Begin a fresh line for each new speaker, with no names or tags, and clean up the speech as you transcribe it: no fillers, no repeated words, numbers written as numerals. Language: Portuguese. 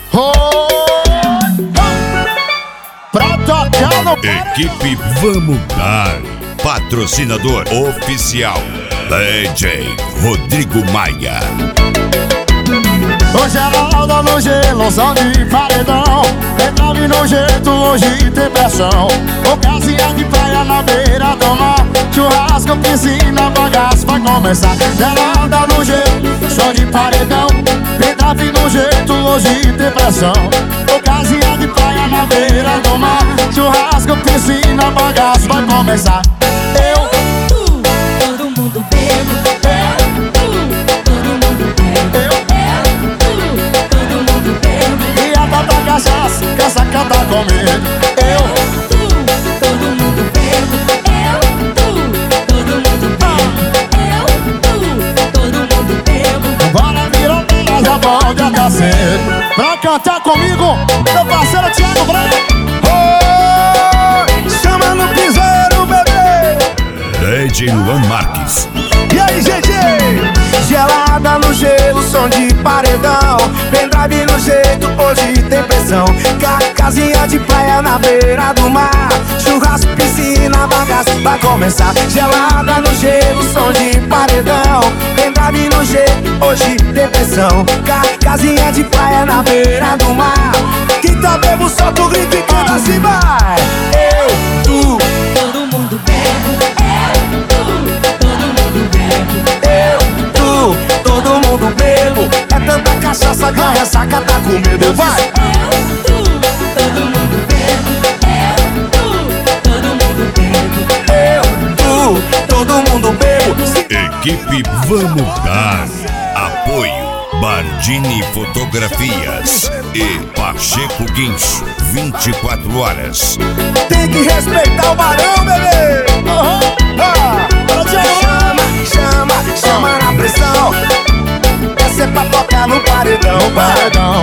Pra tocar no
Equipe Vamos Dar. Patrocinador oficial DJ Rodrigo Maia.
Hoje ela anda no gelo, som de paredão. Entrave no jeito, hoje tem pressão. Ocasião de praia na beira do mar. Churrasco, piscina, bagaço vai começar. Ela anda no gelo, som de paredão. Entrave no jeito, hoje tem pressão. Ocasião de praia na beira do mar. Churrasco, piscina, bagaço vai começar.
Todo mundo bebo.
Cachaça, quer sacatar comigo?
Todo mundo bebo. Todo mundo bebo. Todo mundo bebo.
Bora virar pra já pode até cedo. Pra cantar comigo, meu parceiro Thiago Branco. Chama no piseiro, bebê.
DJ Luan Marques.
E aí, gente?
Gelada no gelo, som de paredão. Pendrive no jeito, hoje tem pressão. Casinha de praia na beira do mar. Churrasco, piscina, bagaço vai começar. Gelada no gelo, som de paredão. Pendrive no jeito, hoje tem pressão. Casinha de praia na beira do mar. Quem tá bebo, solta o grito e canta assim, vai.
Todo mundo bebe.
Todo mundo bebo. É tanta cachaça que a ressaca tá com medo. Vai!
Todo mundo bebe. Todo mundo bebe.
Todo mundo bebo.
Equipe Vamos Dar. Apoio Bardini Fotografias e Pacheco Guincho. 24 horas.
Tem que respeitar o barão, bebê. Chama na pressão. Essa é pra tocar no paredão.